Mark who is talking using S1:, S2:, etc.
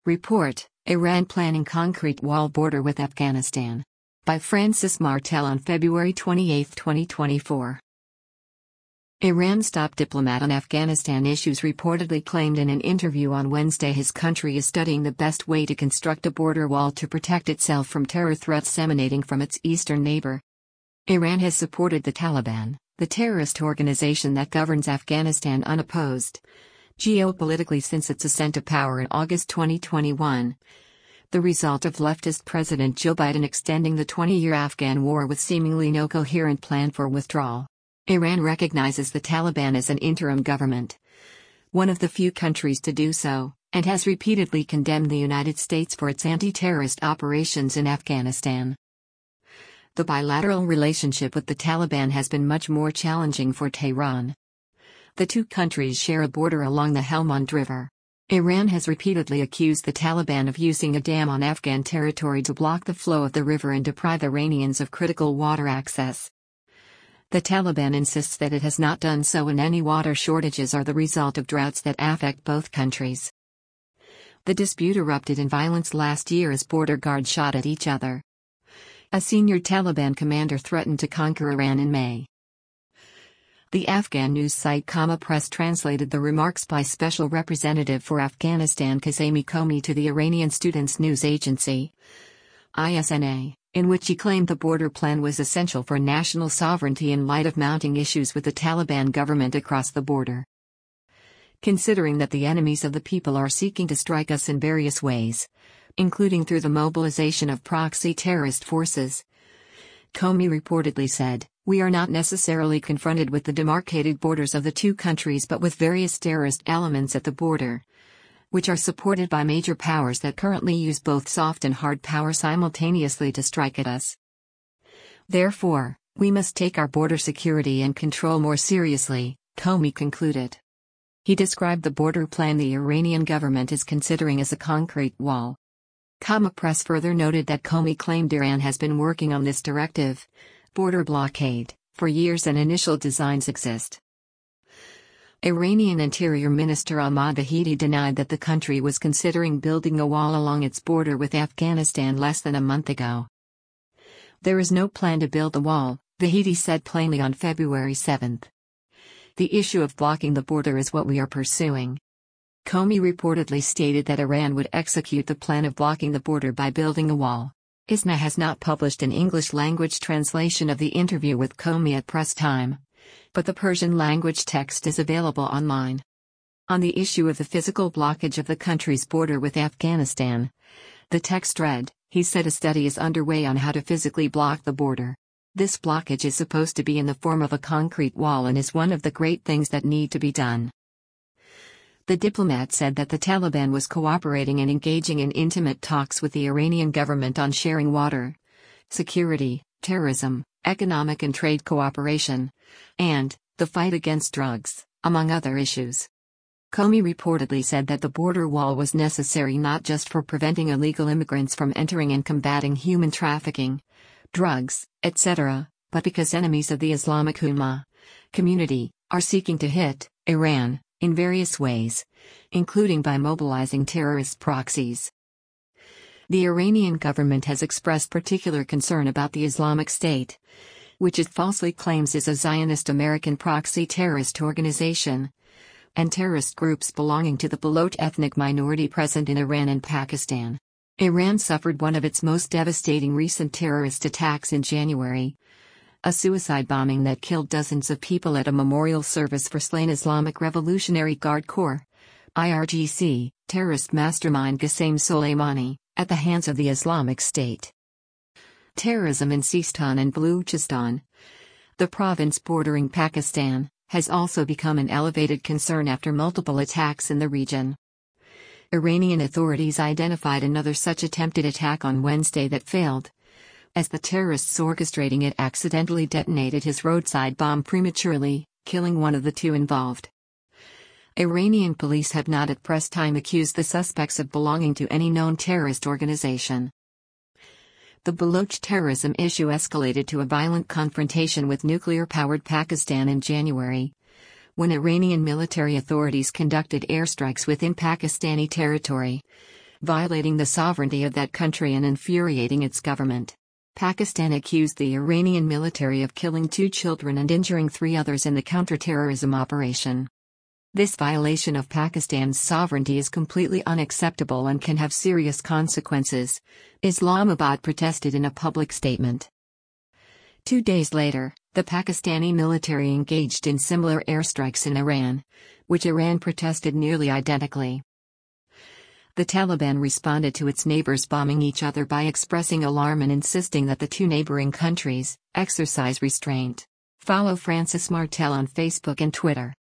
S1: Report, Iran planning concrete wall border with Afghanistan. By Francis Martel on February 28, 2024. Iran's top diplomat on Afghanistan issues reportedly claimed in an interview on Wednesday his country is studying the best way to construct a border wall to protect itself from terror threats emanating from its eastern neighbor. Iran has supported the Taliban, the terrorist organization that governs Afghanistan unopposed, geopolitically since its ascent to power in August 2021. The result of leftist President Joe Biden extending the 20-year Afghan war with seemingly no coherent plan for withdrawal. Iran recognizes the Taliban as an interim government, one of the few countries to do so, and has repeatedly condemned the United States for its anti-terrorist operations in Afghanistan. The bilateral relationship with the Taliban has been much more challenging for Tehran. The two countries share a border along the Helmand River. Iran has repeatedly accused the Taliban of using a dam on Afghan territory to block the flow of the river and deprive Iranians of critical water access. The Taliban insists that it has not done so, and any water shortages are the result of droughts that affect both countries. The dispute erupted in violence last year as border guards shot at each other. A senior Taliban commander threatened to conquer Iran in May. The Afghan news site Qama Press translated the remarks by Special Representative for Afghanistan Kazemi Komi to the Iranian Students' News Agency, ISNA, in which he claimed the border plan was essential for national sovereignty in light of mounting issues with the Taliban government across the border. Considering that the enemies of the people are seeking to strike us in various ways, including through the mobilization of proxy terrorist forces, Comey reportedly said, "We are not necessarily confronted with the demarcated borders of the two countries but with various terrorist elements at the border, which are supported by major powers that currently use both soft and hard power simultaneously to strike at us. Therefore, we must take our border security and control more seriously," Comey concluded. He described the border plan the Iranian government is considering as a concrete wall. Qama Press further noted that Comey claimed Iran has been working on this directive, border blockade, for years and initial designs exist. Iranian Interior Minister Ahmad Vahidi denied that the country was considering building a wall along its border with Afghanistan less than a month ago. "There is no plan to build the wall," Vahidi said plainly on February 7. "The issue of blocking the border is what we are pursuing." Comey reportedly stated that Iran would execute the plan of blocking the border by building a wall. ISNA has not published an English-language translation of the interview with Comey at press time, but the Persian-language text is available online. On the issue of the physical blockage of the country's border with Afghanistan, the text read, "He said a study is underway on how to physically block the border. This blockage is supposed to be in the form of a concrete wall and is one of the great things that need to be done." The diplomat said that the Taliban was cooperating and engaging in intimate talks with the Iranian government on sharing water, security, terrorism, economic and trade cooperation, and the fight against drugs, among other issues. Comey reportedly said that the border wall was necessary not just for preventing illegal immigrants from entering and combating human trafficking, drugs, etc., but because enemies of the Islamic Ummah community are seeking to hit Iran in various ways, including by mobilizing terrorist proxies. The Iranian government has expressed particular concern about the Islamic State, which it falsely claims is a Zionist American proxy terrorist organization, and terrorist groups belonging to the Baloch ethnic minority present in Iran and Pakistan. Iran suffered one of its most devastating recent terrorist attacks in January, a suicide bombing that killed dozens of people at a memorial service for slain Islamic Revolutionary Guard Corps (IRGC) terrorist mastermind Qasem Soleimani, at the hands of the Islamic State. Terrorism in Sistan and Baluchistan, the province bordering Pakistan, has also become an elevated concern after multiple attacks in the region. Iranian authorities identified another such attempted attack on Wednesday that failed, as the terrorists orchestrating it accidentally detonated his roadside bomb prematurely, killing one of the two involved. Iranian police have not at press time accused the suspects of belonging to any known terrorist organization. The Baloch terrorism issue escalated to a violent confrontation with nuclear-powered Pakistan in January, when Iranian military authorities conducted airstrikes within Pakistani territory, violating the sovereignty of that country and infuriating its government. Pakistan accused the Iranian military of killing 2 children and injuring 3 others in the counterterrorism operation. This violation of Pakistan's sovereignty is completely unacceptable and can have serious consequences, Islamabad protested in a public statement. 2 days later, the Pakistani military engaged in similar airstrikes in Iran, which Iran protested nearly identically. The Taliban responded to its neighbors bombing each other by expressing alarm and insisting that the 2 neighboring countries exercise restraint. Follow Francis Martel on Facebook and Twitter.